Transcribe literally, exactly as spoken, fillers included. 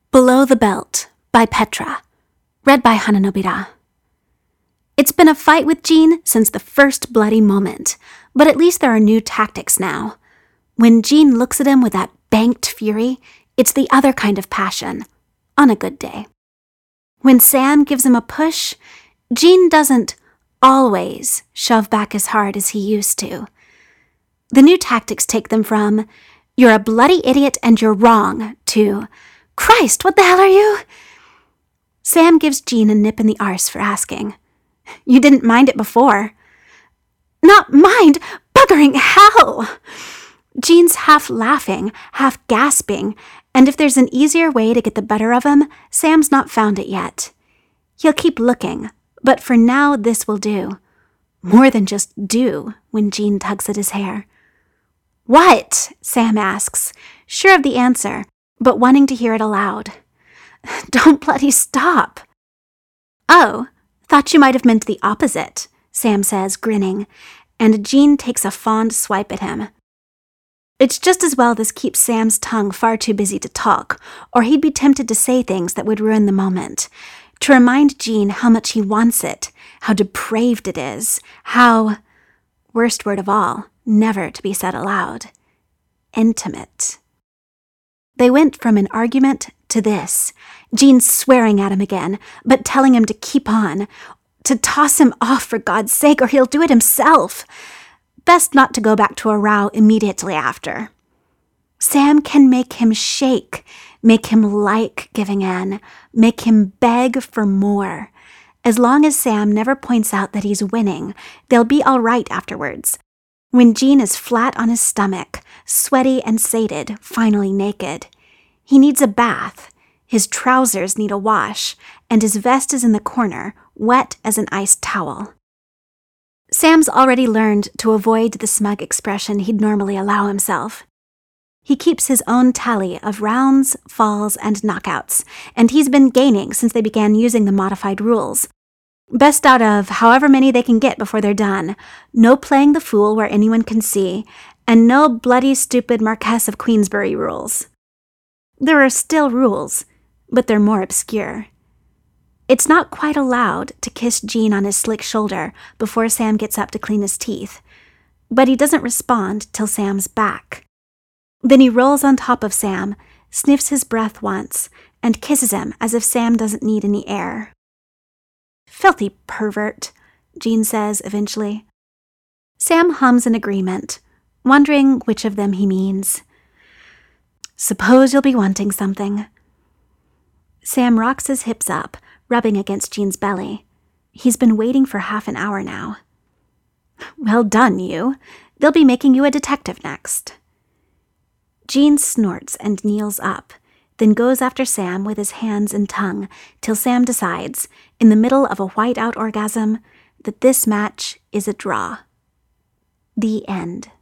Below the Belt by Petra. Read by Hananobira. It's been a fight with Jean since the first bloody moment, but at least there are new tactics now. When Jean looks at him with that banked fury, it's the other kind of passion, on a good day. When Sam gives him a push, Jean doesn't always shove back as hard as he used to. The new tactics take them from, "You're a bloody idiot and you're wrong," to, "Christ, what the hell are you?" Sam gives Jean a nip in the arse for asking. "You didn't mind it before." "Not mind? Buggering hell!" Jean's half laughing, half gasping, and if there's an easier way to get the better of him, Sam's not found it yet. He'll keep looking, but for now this will do. More than just do when Jean tugs at his hair. "What?" Sam asks, sure of the answer, but wanting to hear it aloud. "Don't bloody stop." "Oh, thought you might have meant the opposite," Sam says, grinning, and Jean takes a fond swipe at him. It's just as well this keeps Sam's tongue far too busy to talk, or he'd be tempted to say things that would ruin the moment, to remind Jean how much he wants it, how depraved it is, how, worst word of all, never to be said aloud, intimate. They went from an argument to this, Jean swearing at him again, but telling him to keep on, to toss him off for God's sake, or he'll do it himself. Best not to go back to a row immediately after. Sam can make him shake, make him like giving in, make him beg for more. As long as Sam never points out that he's winning, they'll be all right afterwards. When Jean is flat on his stomach, sweaty and sated, finally naked. He needs a bath, his trousers need a wash, and his vest is in the corner, wet as an iced towel. Sam's already learned to avoid the smug expression he'd normally allow himself. He keeps his own tally of rounds, falls, and knockouts, and he's been gaining since they began using the modified rules. Best out of however many they can get before they're done, no playing the fool where anyone can see, and no bloody stupid Marquess of Queensberry rules. There are still rules, but they're more obscure. It's not quite allowed to kiss Jean on his slick shoulder before Sam gets up to clean his teeth, but he doesn't respond till Sam's back. Then he rolls on top of Sam, sniffs his breath once, and kisses him as if Sam doesn't need any air. "Filthy pervert," Jean says eventually. Sam hums in agreement, wondering which of them he means. "Suppose you'll be wanting something." Sam rocks his hips up, rubbing against Jean's belly. He's been waiting for half an hour now. "Well done, you. They'll be making you a detective next." Jean snorts and kneels up, then goes after Sam with his hands and tongue, till Sam decides, in the middle of a white-out orgasm, that this match is a draw. The end.